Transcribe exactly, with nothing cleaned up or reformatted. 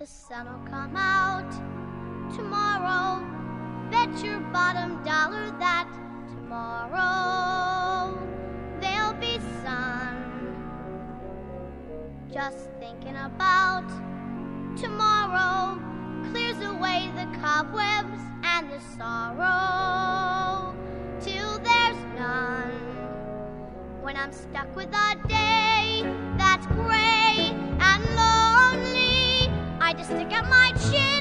The sun'll come out tomorrow. Bet your bottom dollar that tomorrow there'll be sun. Just thinking about tomorrow clears away the cobwebs and the sorrow till there's none. When I'm stuck with a day that's gray and lonely, I just stick out my chin